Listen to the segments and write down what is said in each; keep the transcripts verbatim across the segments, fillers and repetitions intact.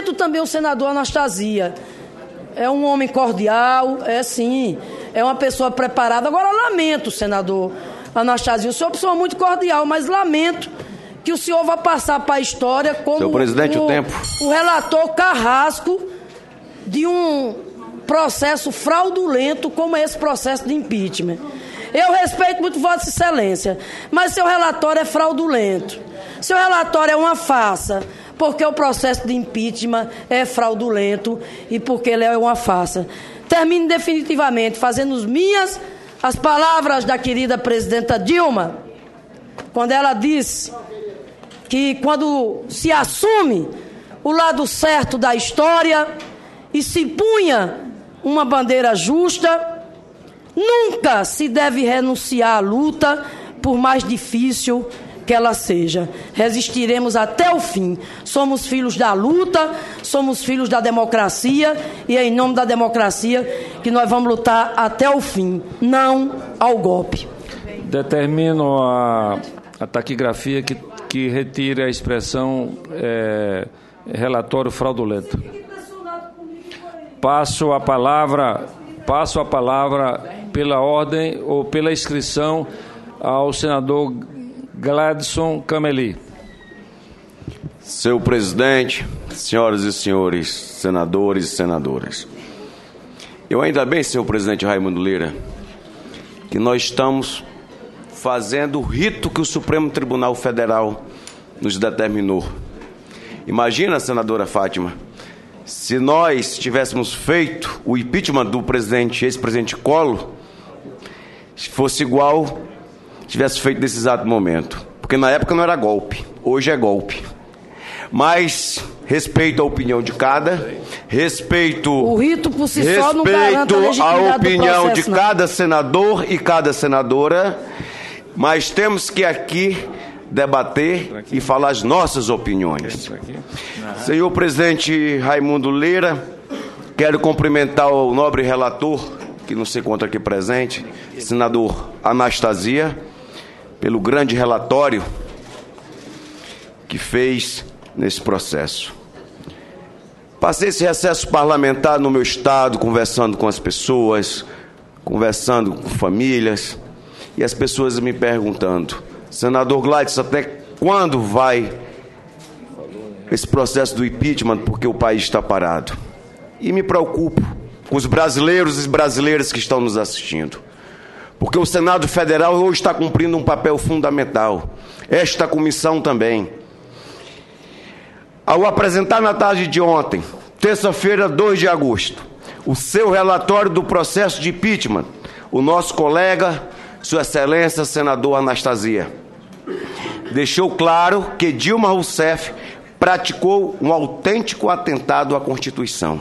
Lamento também o senador Anastasia. É um homem cordial, é sim, é uma pessoa preparada. Agora, lamento, senador Anastasia, o senhor é uma pessoa muito cordial, mas lamento que o senhor vá passar para a história como Senhor presidente, o, o tempo. o relator carrasco de um processo fraudulento como esse processo de impeachment. Eu respeito muito Vossa Excelência, mas seu relatório é fraudulento. Seu relatório é uma farsa, porque o processo de impeachment é fraudulento e porque ele é uma farsa. Termino definitivamente fazendo as minhas as palavras da querida presidenta Dilma, quando ela disse que quando se assume o lado certo da história e se punha uma bandeira justa, nunca se deve renunciar à luta, por mais difícil que ela seja. Resistiremos até o fim. Somos filhos da luta, somos filhos da democracia, e é em nome da democracia que nós vamos lutar até o fim, não ao golpe. Determino a, a taquigrafia que, que retire a expressão é, relatório fraudulento. Passo a palavra, passo a palavra pela ordem ou pela inscrição ao senador Gladson Cameli. Senhor presidente, senhoras e senhores senadores e senadoras, eu ainda bem, senhor presidente Raimundo Lira, que nós estamos fazendo o rito que o Supremo Tribunal Federal nos determinou. Imagina, senadora Fátima, se nós tivéssemos feito o impeachment do presidente, ex-presidente Collor, fosse igual tivesse feito nesse exato momento. Porque na época não era golpe, hoje é golpe. Mas respeito a opinião de cada, respeito, o rito por si só não garante a respeito legitimidade a opinião do processo, de não. cada senador e cada senadora, mas temos que aqui debater e falar as nossas opiniões. Senhor presidente Raimundo Lira, quero cumprimentar o nobre relator, que não se encontra aqui presente, senador Anastasia, pelo grande relatório que fez nesse processo. Passei esse recesso parlamentar no meu estado, conversando com as pessoas, conversando com famílias, e as pessoas me perguntando: senador Gladson, até quando vai esse processo do impeachment, porque o país está parado? E me preocupo com os brasileiros e brasileiras que estão nos assistindo, porque o Senado Federal hoje está cumprindo um papel fundamental, esta comissão também. Ao apresentar na tarde de ontem, terça-feira, dois de agosto, o seu relatório do processo de impeachment, o nosso colega, Sua Excelência, senador Anastasia, deixou claro que Dilma Rousseff praticou um autêntico atentado à Constituição.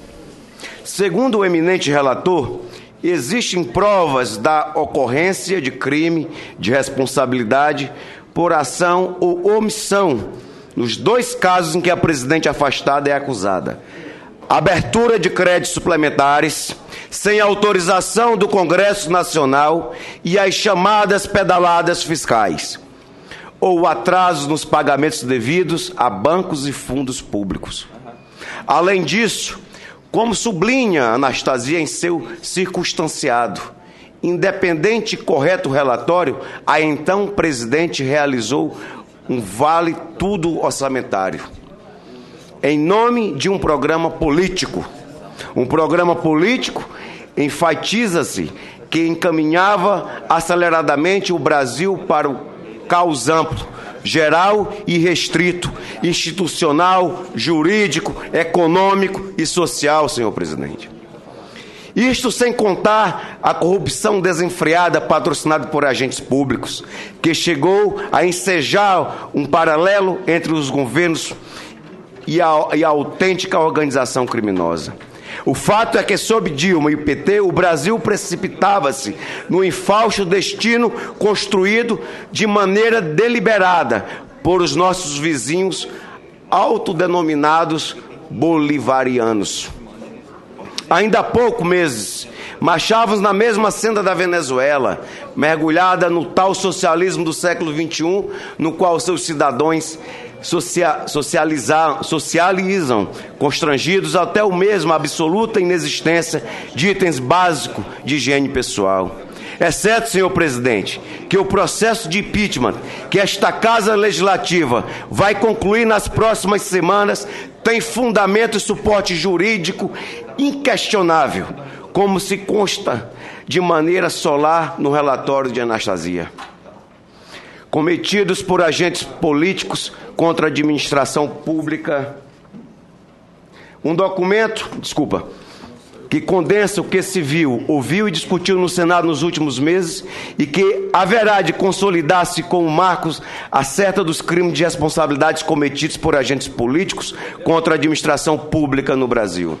Segundo o eminente relator, existem provas da ocorrência de crime de responsabilidade por ação ou omissão nos dois casos em que a presidente afastada é acusada: abertura de créditos suplementares sem autorização do Congresso Nacional e as chamadas pedaladas fiscais, ou atrasos nos pagamentos devidos a bancos e fundos públicos. Além disso, como sublinha Anastasia em seu circunstanciado, independente e correto relatório, a então presidente realizou um vale-tudo orçamentário, em nome de um programa político. Um programa político enfatiza-se que encaminhava aceleradamente o Brasil para o caos amplo, geral e restrito, institucional, jurídico, econômico e social, senhor presidente. Isto sem contar a corrupção desenfreada patrocinada por agentes públicos, que chegou a ensejar um paralelo entre os governos e a, e a autêntica organização criminosa. O fato é que, sob Dilma e o P T, o Brasil precipitava-se no infausto destino construído de maneira deliberada por os nossos vizinhos autodenominados bolivarianos. Ainda há poucos meses, marchávamos na mesma senda da Venezuela, mergulhada no tal socialismo do século vinte e um, no qual seus cidadãos socia socializar, socializam, constrangidos até o mesmo a absoluta inexistência de itens básicos de higiene pessoal. É certo, senhor presidente, que o processo de impeachment que esta Casa Legislativa vai concluir nas próximas semanas tem fundamento e suporte jurídico inquestionável, como se consta de maneira solar no relatório de Anastasia. Cometidos por agentes políticos contra a administração pública. Um documento, desculpa, que condensa o que se viu, ouviu e discutiu no Senado nos últimos meses e que haverá de consolidar-se como marcos acerca dos crimes de responsabilidades cometidos por agentes políticos contra a administração pública no Brasil.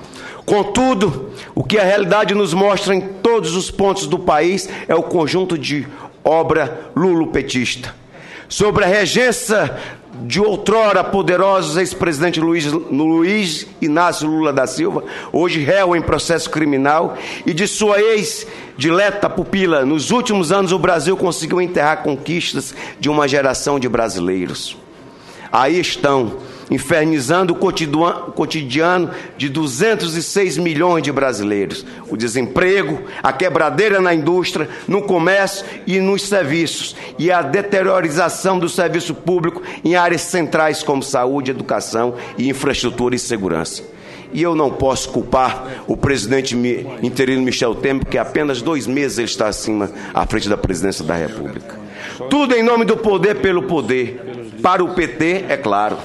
Contudo, o que a realidade nos mostra em todos os pontos do país é o conjunto de obra lulopetista. Sobre a regência de outrora poderosos ex-presidente Luiz, Luiz Inácio Lula da Silva, hoje réu em processo criminal, e de sua ex-dileta pupila, nos últimos anos o Brasil conseguiu enterrar conquistas de uma geração de brasileiros. Aí estão, infernizando o cotidiano de duzentos e seis milhões de brasileiros. O desemprego, a quebradeira na indústria, no comércio e nos serviços, e a deteriorização do serviço público em áreas centrais como saúde, educação e infraestrutura e segurança. E eu não posso culpar o presidente interino Michel Temer, porque há apenas dois meses ele está acima, à frente da presidência da República. Tudo em nome do poder pelo poder. Para o P T, é claro.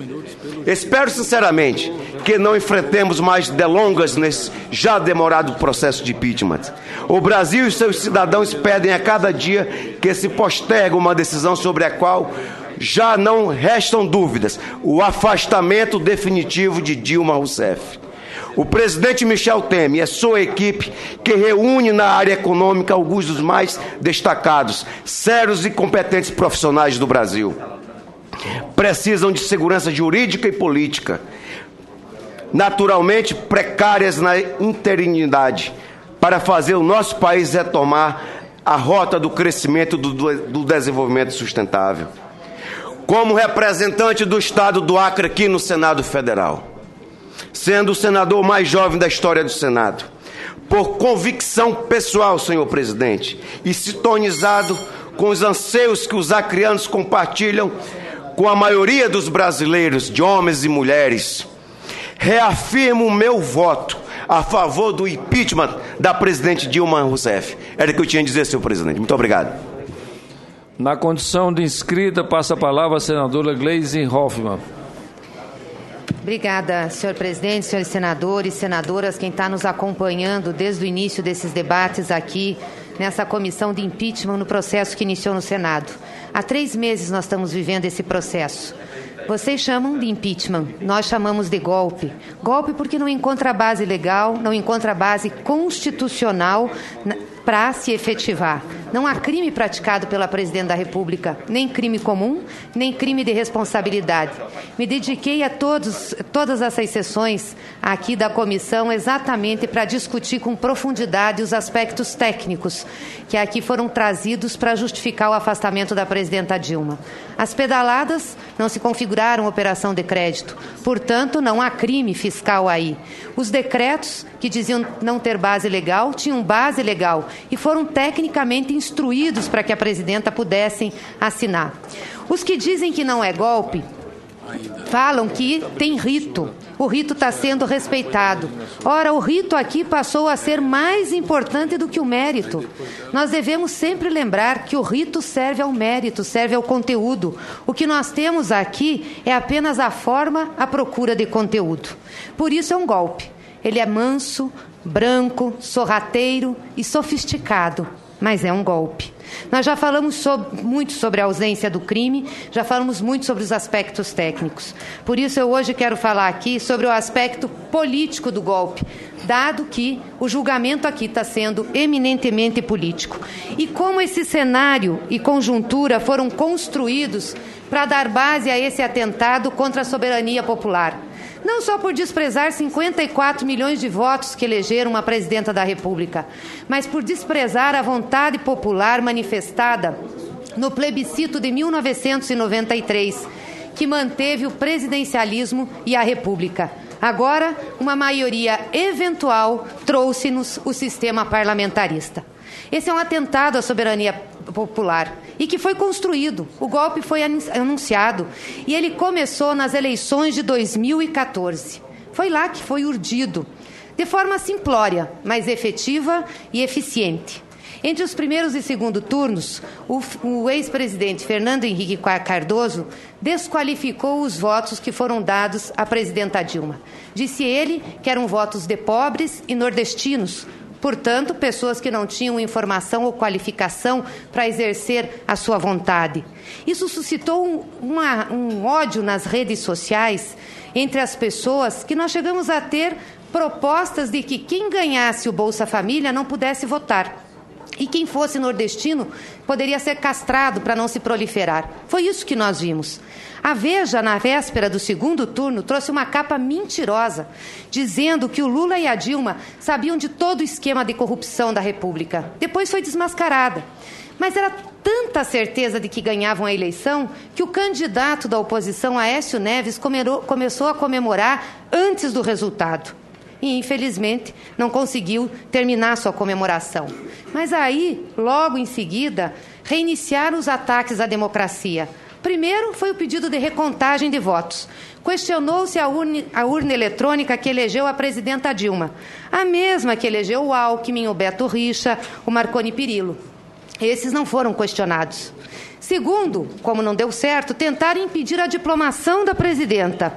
Espero sinceramente que não enfrentemos mais delongas nesse já demorado processo de impeachment. O Brasil e seus cidadãos pedem a cada dia que se postergue uma decisão sobre a qual já não restam dúvidas: o afastamento definitivo de Dilma Rousseff. O presidente Michel Temer e a sua equipe, que reúne na área econômica alguns dos mais destacados, sérios e competentes profissionais do Brasil, precisam de segurança jurídica e política, naturalmente precárias na interinidade, para fazer o nosso país retomar a rota do crescimento e do, do desenvolvimento sustentável. Como representante do Estado do Acre aqui no Senado Federal, sendo o senador mais jovem da história do Senado, por convicção pessoal, senhor presidente, e sintonizado com os anseios que os acreanos compartilham com a maioria dos brasileiros, de homens e mulheres, reafirmo o meu voto a favor do impeachment da presidente Dilma Rousseff. Era o que eu tinha a dizer, senhor presidente. Muito obrigado. Na condição de inscrita, passa a palavra a senadora Gleisi Hoffmann. Obrigada, senhor presidente, senhores senadores, senadoras, quem está nos acompanhando desde o início desses debates aqui nessa comissão de impeachment no processo que iniciou no Senado. Há três meses nós estamos vivendo esse processo. Vocês chamam de impeachment, nós chamamos de golpe. Golpe porque não encontra base legal, não encontra base constitucional para se efetivar. Não há crime praticado pela Presidente da República, nem crime comum, nem crime de responsabilidade. Me dediquei a todos, todas essas sessões aqui da comissão exatamente para discutir com profundidade os aspectos técnicos que aqui foram trazidos para justificar o afastamento da Presidenta Dilma. As pedaladas não se configuraram operação de crédito, portanto, não há crime fiscal aí. Os decretos que diziam não ter base legal tinham base legal e foram tecnicamente instruídos para que a presidenta pudesse assinar. Os que dizem que não é golpe falam que tem rito. O rito está sendo respeitado. Ora, o rito aqui passou a ser mais importante do que o mérito. Nós devemos sempre lembrar que o rito serve ao mérito, serve ao conteúdo. O que nós temos aqui é apenas a forma, a procura de conteúdo. Por isso é um golpe. Ele é manso, branco, sorrateiro e sofisticado, mas é um golpe. Nós já falamos sobre, muito sobre a ausência do crime, já falamos muito sobre os aspectos técnicos. Por isso eu hoje quero falar aqui sobre o aspecto político do golpe, dado que o julgamento aqui está sendo eminentemente político. E como esse cenário e conjuntura foram construídos para dar base a esse atentado contra a soberania popular. Não só por desprezar cinquenta e quatro milhões de votos que elegeram uma presidenta da República, mas por desprezar a vontade popular manifestada no plebiscito de mil novecentos e noventa e três, que manteve o presidencialismo e a república. Agora, uma maioria eventual trouxe-nos o sistema parlamentarista. Esse é um atentado à soberania popular e que foi construído. O golpe foi anunciado e ele começou nas eleições de dois mil e quatorze. Foi lá que foi urdido, de forma simplória, mas efetiva e eficiente. Entre os primeiros e segundo turnos, o, o ex-presidente Fernando Henrique Cardoso desqualificou os votos que foram dados à presidenta Dilma. Disse ele que eram votos de pobres e nordestinos, portanto, pessoas que não tinham informação ou qualificação para exercer a sua vontade. Isso suscitou um, uma, um ódio nas redes sociais entre as pessoas que nós chegamos a ter propostas de que quem ganhasse o Bolsa Família não pudesse votar. E quem fosse nordestino poderia ser castrado para não se proliferar. Foi isso que nós vimos. A Veja, na véspera do segundo turno, trouxe uma capa mentirosa, dizendo que o Lula e a Dilma sabiam de todo o esquema de corrupção da República. Depois foi desmascarada. Mas era tanta certeza de que ganhavam a eleição que o candidato da oposição, Aécio Neves, comemorou, começou a comemorar antes do resultado. E, infelizmente, não conseguiu terminar sua comemoração. Mas aí, logo em seguida, reiniciaram os ataques à democracia. Primeiro foi o pedido de recontagem de votos. Questionou-se a urna, a urna eletrônica que elegeu a presidenta Dilma, a mesma que elegeu o Alckmin, o Beto Richa, o Marconi Perillo. Esses não foram questionados. Segundo, como não deu certo, tentaram impedir a diplomação da presidenta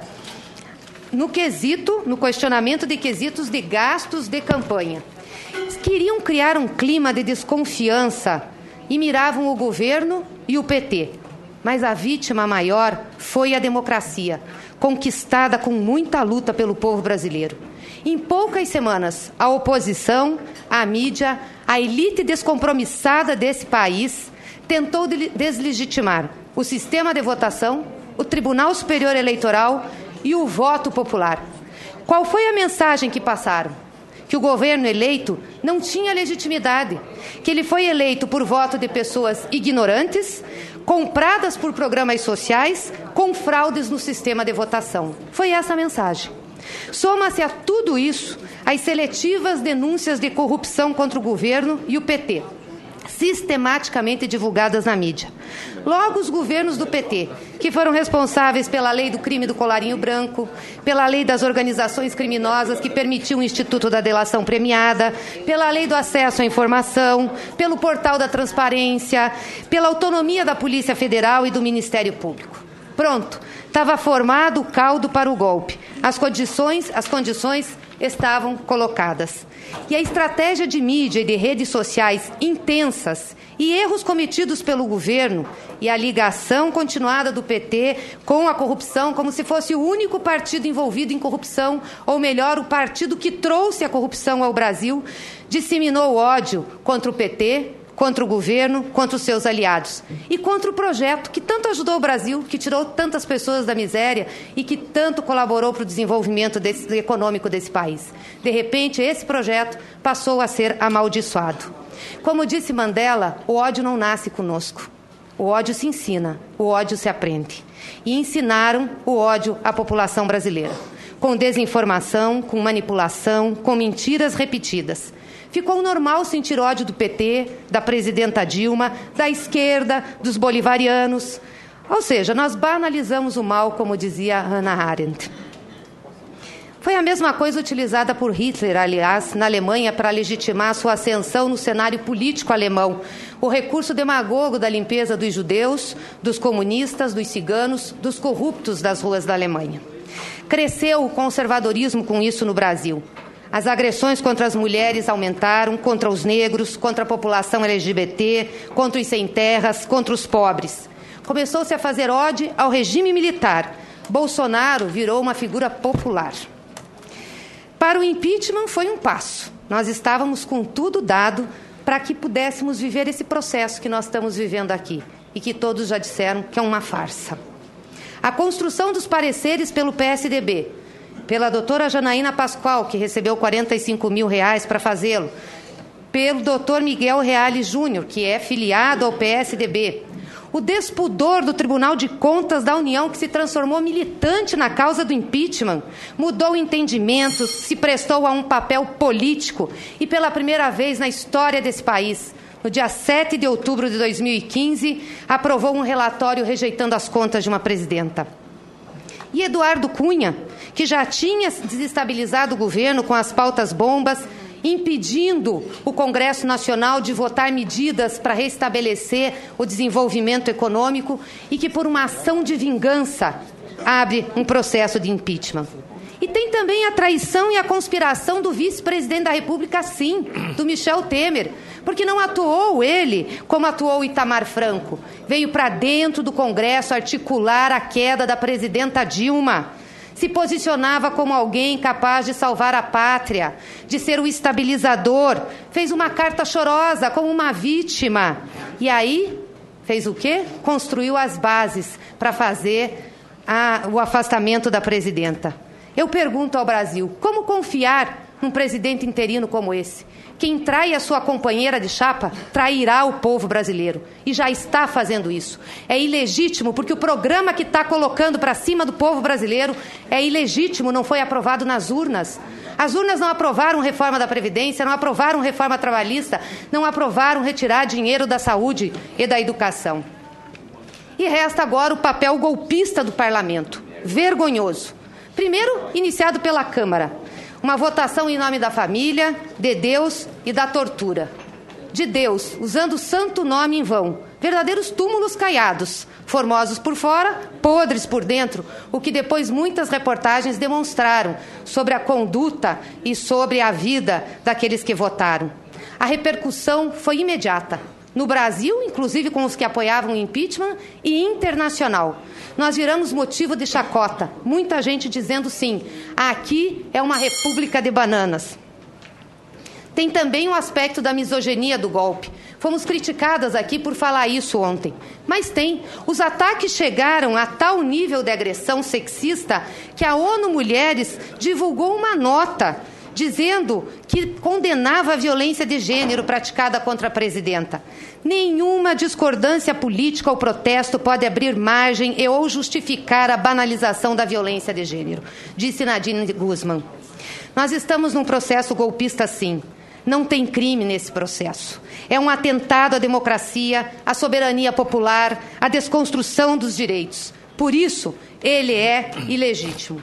no quesito, no questionamento de quesitos de gastos de campanha. Queriam criar um clima de desconfiança e miravam o governo e o P T. Mas a vítima maior foi a democracia, conquistada com muita luta pelo povo brasileiro. Em poucas semanas, a oposição, a mídia, a elite descompromissada desse país tentou deslegitimar o sistema de votação, o Tribunal Superior Eleitoral e o voto popular. Qual foi a mensagem que passaram? Que o governo eleito não tinha legitimidade, que ele foi eleito por voto de pessoas ignorantes, compradas por programas sociais, com fraudes no sistema de votação. Foi essa a mensagem. Soma-se a tudo isso as seletivas denúncias de corrupção contra o governo e o P T, sistematicamente divulgadas na mídia. Logo, os governos do P T, que foram responsáveis pela lei do crime do colarinho branco, pela lei das organizações criminosas que permitiu o Instituto da Delação Premiada, pela lei do acesso à informação, pelo portal da transparência, pela autonomia da Polícia Federal e do Ministério Público. Pronto, estava formado o caldo para o golpe. As condições, as condições estavam colocadas. E a estratégia de mídia e de redes sociais intensas e erros cometidos pelo governo e a ligação continuada do P T com a corrupção, como se fosse o único partido envolvido em corrupção, ou melhor, o partido que trouxe a corrupção ao Brasil, disseminou ódio contra o P T, contra o governo, contra os seus aliados e contra o projeto que tanto ajudou o Brasil, que tirou tantas pessoas da miséria e que tanto colaborou para o desenvolvimento desse, econômico desse país. De repente, esse projeto passou a ser amaldiçoado. Como disse Mandela, o ódio não nasce conosco. O ódio se ensina, o ódio se aprende. E ensinaram o ódio à população brasileira, com desinformação, com manipulação, com mentiras repetidas. Ficou normal sentir ódio do P T, da presidenta Dilma, da esquerda, dos bolivarianos. Ou seja, nós banalizamos o mal, como dizia Hannah Arendt. Foi a mesma coisa utilizada por Hitler, aliás, na Alemanha, para legitimar sua ascensão no cenário político alemão. O recurso demagogo da limpeza dos judeus, dos comunistas, dos ciganos, dos corruptos das ruas da Alemanha. Cresceu o conservadorismo com isso no Brasil. As agressões contra as mulheres aumentaram, contra os negros, contra a população L G B T, contra os sem terras, contra os pobres. Começou-se a fazer ódio ao regime militar. Bolsonaro virou uma figura popular. Para o impeachment foi um passo. Nós estávamos com tudo dado para que pudéssemos viver esse processo que nós estamos vivendo aqui e que todos já disseram que é uma farsa. A construção dos pareceres pelo P S D B, pela doutora Janaína Pascoal, que recebeu quarenta e cinco mil reais para fazê-lo, pelo doutor Miguel Reale Júnior, que é filiado ao P S D B, O despudor do Tribunal de Contas da União, que se transformou militante na causa do impeachment, mudou entendimentos, se prestou a um papel político e, pela primeira vez na história desse país, no dia sete de outubro de dois mil e quinze, aprovou um relatório rejeitando as contas de uma presidenta. E Eduardo Cunha, que já tinha desestabilizado o governo com as pautas bombas, impedindo o Congresso Nacional de votar medidas para restabelecer o desenvolvimento econômico e que, por uma ação de vingança, abre um processo de impeachment. E tem também a traição e a conspiração do vice-presidente da República, sim, do Michel Temer, porque não atuou ele como atuou Itamar Franco. Veio para dentro do Congresso articular a queda da presidenta Dilma. Se posicionava como alguém capaz de salvar a pátria, de ser o estabilizador. Fez uma carta chorosa como uma vítima. E aí, fez o quê? Construiu as bases para fazer a, o afastamento da presidenta. Eu pergunto ao Brasil, como confiar num presidente interino como esse? Quem trai a sua companheira de chapa trairá o povo brasileiro. E já está fazendo isso. É ilegítimo, porque o programa que está colocando para cima do povo brasileiro é ilegítimo, não foi aprovado nas urnas. As urnas não aprovaram reforma da Previdência, não aprovaram reforma trabalhista, não aprovaram retirar dinheiro da saúde e da educação. E resta agora o papel golpista do parlamento. Vergonhoso. Primeiro, iniciado pela Câmara. Uma votação em nome da família, de Deus e da tortura. De Deus, usando o santo nome em vão. Verdadeiros túmulos caiados, formosos por fora, podres por dentro, o que depois muitas reportagens demonstraram sobre a conduta e sobre a vida daqueles que votaram. A repercussão foi imediata. No Brasil, inclusive com os que apoiavam o impeachment, e internacional. Nós viramos motivo de chacota. Muita gente dizendo sim, aqui é uma república de bananas. Tem também o aspecto da misoginia do golpe. Fomos criticadas aqui por falar isso ontem. Mas tem. Os ataques chegaram a tal nível de agressão sexista que a ONU Mulheres divulgou uma nota dizendo que condenava a violência de gênero praticada contra a presidenta. Nenhuma discordância política ou protesto pode abrir margem e ou justificar a banalização da violência de gênero, disse Nadine Guzman. Nós estamos num processo golpista, sim. Não tem crime nesse processo. É um atentado à democracia, à soberania popular, à desconstrução dos direitos. Por isso, ele é ilegítimo.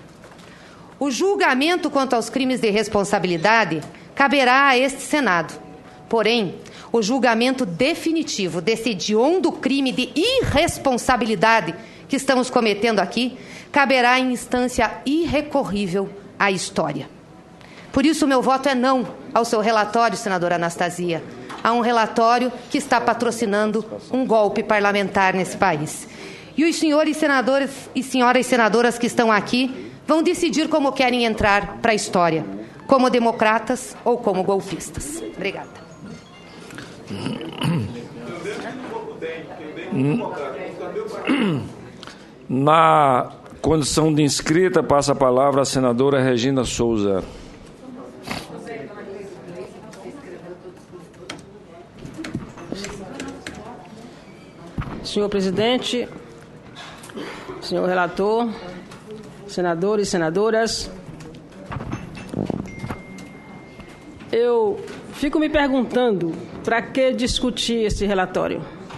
O julgamento quanto aos crimes de responsabilidade caberá a este Senado. Porém, o julgamento definitivo desse hediondo crime de irresponsabilidade que estamos cometendo aqui caberá em instância irrecorrível à história. Por isso, o meu voto é não ao seu relatório, senadora Anastasia, a um relatório que está patrocinando um golpe parlamentar nesse país. E os senhores senadores e senhoras senadoras que estão aqui vão decidir como querem entrar para a história, como democratas ou como golpistas. Obrigada. Na condição de inscrita, passa a palavra a senadora Regina Souza. Senhor presidente, senhor relator, senadores e senadoras, eu fico me perguntando para que discutir esse relatório.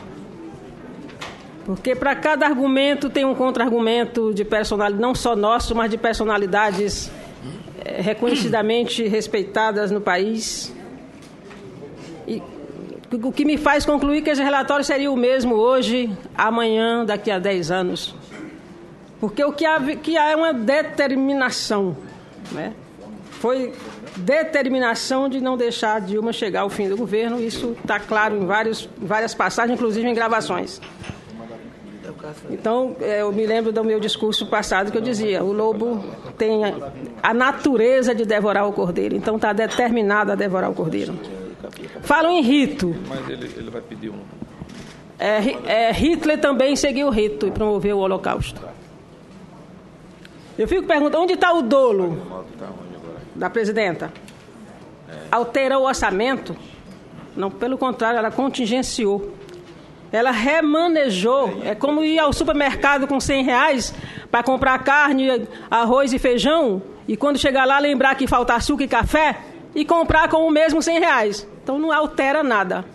Porque para cada argumento tem um contra-argumento de personalidade, não só nosso, mas de personalidades é, reconhecidamente respeitadas no país. E o que me faz concluir que esse relatório seria o mesmo hoje, amanhã, daqui a dez anos. Porque o que há, que há é uma determinação, né? Foi determinação de não deixar Dilma chegar ao fim do governo. Isso está claro em vários, várias passagens, inclusive em gravações. Então, eu me lembro do meu discurso passado que eu dizia, o lobo tem a, a natureza de devorar o cordeiro, então está determinado a devorar o cordeiro. Falam em rito. Mas ele, ele vai pedir um. É, é, Hitler também seguiu o rito e promoveu o Holocausto. Eu fico perguntando, onde está o dolo da presidenta? Alterou o orçamento? Não, pelo contrário, ela contingenciou. Ela remanejou. É como ir ao supermercado com cem reais para comprar carne, arroz e feijão, e quando chegar lá lembrar que falta açúcar e café, e comprar com o mesmo cem reais. Então não altera nada.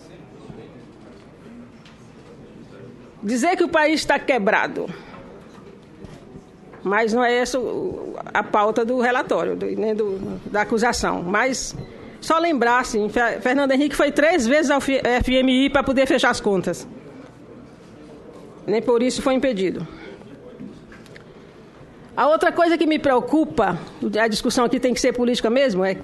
Dizer que o país está quebrado, mas não é essa a pauta do relatório, nem do, da acusação. Mas só lembrar, assim, Fernando Henrique foi três vezes ao F M I para poder fechar as contas. Nem por isso foi impedido. A outra coisa que me preocupa, a discussão aqui tem que ser política mesmo, é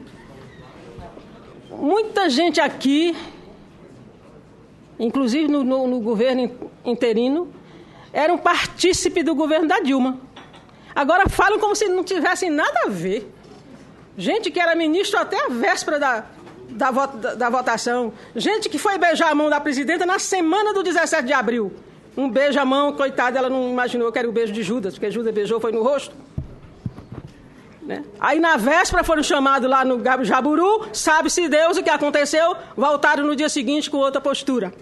muita gente aqui, inclusive no, no, no governo interino, eram partícipe do governo da Dilma. Agora falam como se não tivessem nada a ver. Gente que era ministro até a véspera da, da, da, da votação. Gente que foi beijar a mão da presidenta na semana do dezessete de abril. Um beijo à mão, coitada, ela não imaginou que era o beijo de Judas, porque Judas beijou, foi no rosto. Né? Aí na véspera foram chamados lá no Jaburu, sabe-se Deus o que aconteceu, voltaram no dia seguinte com outra postura.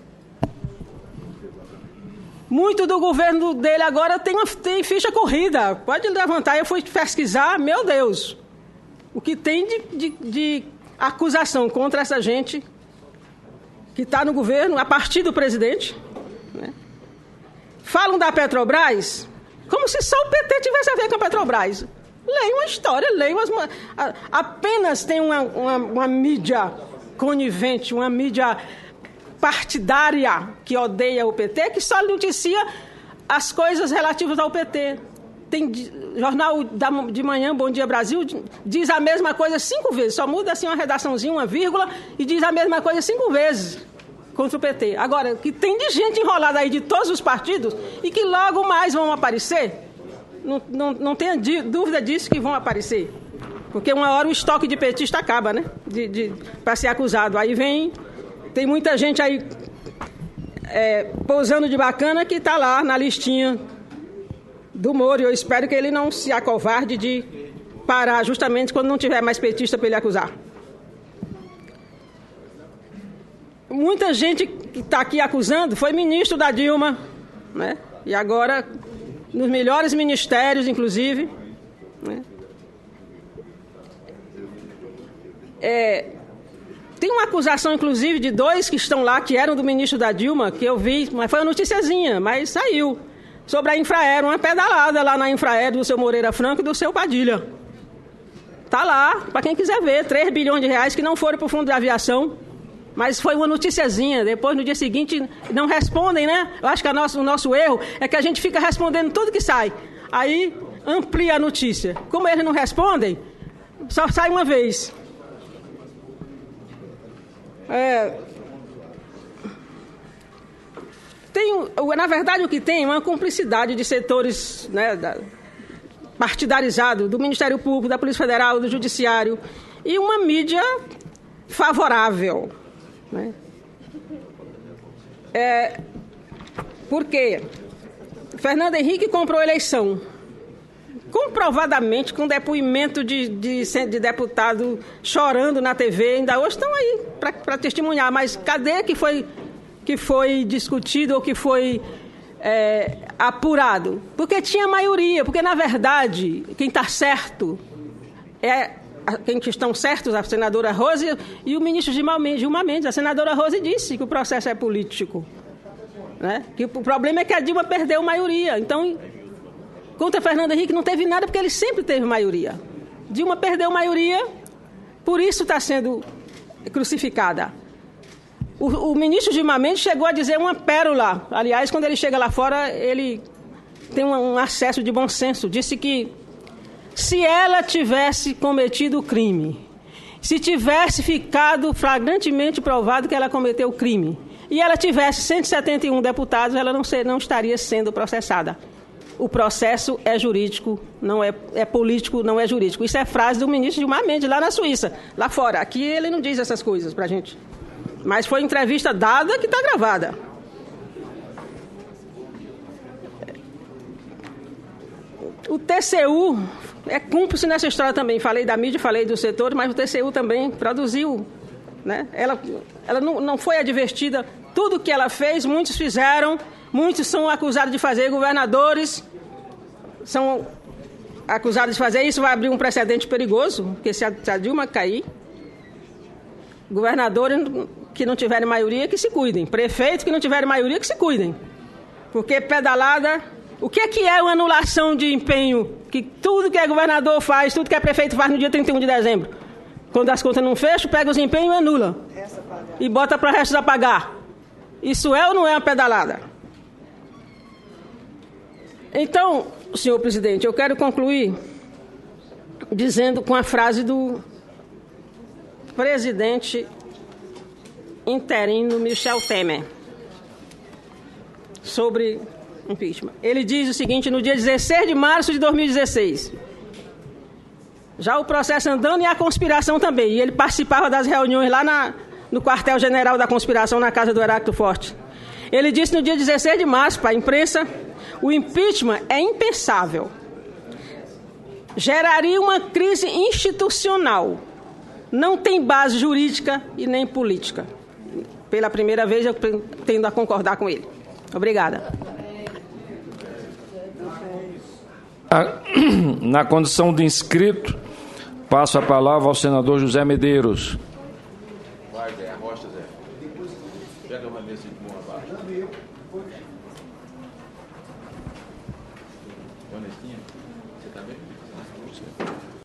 Muito do governo dele agora tem, uma, tem ficha corrida. Pode levantar, eu fui pesquisar, meu Deus. O que tem de, de, de acusação contra essa gente que está no governo, a partir do presidente. Né? Falam da Petrobras como se só o P T tivesse a ver com a Petrobras. Leiam a história, leiam as... Apenas tem uma, uma, uma mídia conivente, uma mídia partidária que odeia o P T, que só noticia as coisas relativas ao P T. Tem jornal de manhã, Bom Dia Brasil, diz a mesma coisa cinco vezes, só muda assim uma redaçãozinha, uma vírgula, e diz a mesma coisa cinco vezes contra o P T. Agora, que tem de gente enrolada aí de todos os partidos e que logo mais vão aparecer, não, não, não tenha dúvida disso que vão aparecer. Porque uma hora o estoque de petista acaba, né? De, de, para ser acusado. Aí vem... Tem muita gente aí é, pousando de bacana que está lá na listinha do Moro. Eu espero que ele não se acovarde de parar justamente quando não tiver mais petista para ele acusar. Muita gente que está aqui acusando foi ministro da Dilma, né? E agora nos melhores ministérios, inclusive. Né? É... Tem uma acusação, inclusive, de dois que estão lá, que eram do ministro da Dilma, que eu vi, mas foi uma noticiazinha, mas saiu, sobre a Infraero, uma pedalada lá na Infraero do seu Moreira Franco e do seu Padilha. Está lá, para quem quiser ver, três bilhões de reais que não foram para o fundo de aviação, mas foi uma noticiazinha. Depois, no dia seguinte, não respondem, né? Eu acho que a nosso, o nosso erro é que a gente fica respondendo tudo que sai. Aí, amplia a notícia. Como eles não respondem, só sai uma vez. É, tem, na verdade, o que tem é uma cumplicidade de setores, né, da, partidarizados do Ministério Público, da Polícia Federal, do Judiciário, e uma mídia favorável. Né? É, por quê? Fernando Henrique comprou a eleição. Comprovadamente, com depoimento de, de, de deputado chorando na T V, ainda hoje estão aí para testemunhar, mas cadê que foi, que foi discutido ou que foi é, apurado? Porque tinha maioria, porque na verdade quem está certo é quem estão certos, a senadora Rose e o ministro Gilmar Mendes. A senadora Rose disse que o processo é político, né? Que o problema é que a Dilma perdeu maioria, então... Contra Fernando Henrique não teve nada, porque ele sempre teve maioria. Dilma perdeu maioria, por isso está sendo crucificada. O, o ministro Gilmar Mendes chegou a dizer uma pérola. Aliás, quando ele chega lá fora, ele tem um, um acesso de bom senso. Disse que se ela tivesse cometido o crime, se tivesse ficado flagrantemente provado que ela cometeu o crime, e ela tivesse cento e setenta e um deputados, ela não, ser, não estaria sendo processada. O processo é jurídico, não é, é político, não é jurídico. Isso é frase do ministro Gilmar Mendes, lá na Suíça, lá fora. Aqui ele não diz essas coisas pra gente. Mas foi entrevista dada que está gravada. O T C U é cúmplice nessa história também. Falei da mídia, falei do setor, mas o T C U também produziu. Né? Ela, ela não, não foi advertida tudo que ela fez, muitos fizeram, muitos são acusados de fazer, governadores são acusados de fazer. Isso vai abrir um precedente perigoso, porque se a, se a Dilma cair, governadores que não tiverem maioria, que se cuidem. Prefeitos que não tiverem maioria, que se cuidem. Porque pedalada... O que é que é uma anulação de empenho? Que tudo que é governador faz, tudo que é prefeito faz no dia trinta e um de dezembro. Quando as contas não fecham, pega os empenhos e anula. E bota para o resto a pagar. Isso é ou não é uma pedalada? Então, senhor presidente, eu quero concluir dizendo com a frase do presidente interino Michel Temer sobre impeachment. Ele diz o seguinte, no dia dezesseis de março de dois mil e dezesseis, já o processo andando e a conspiração também, e ele participava das reuniões lá na, no quartel-general da conspiração na casa do Heráclito Forte. Ele disse no dia dezesseis de março para a imprensa, o impeachment é impensável, geraria uma crise institucional, não tem base jurídica e nem política. Pela primeira vez eu tendo a concordar com ele. Obrigada. Na condição de inscrito, passo a palavra ao senador José Medeiros. Vai, Zé, arrocha, Zé. Pega uma mesa de mão abaixo. Vanessinha, você tá bem?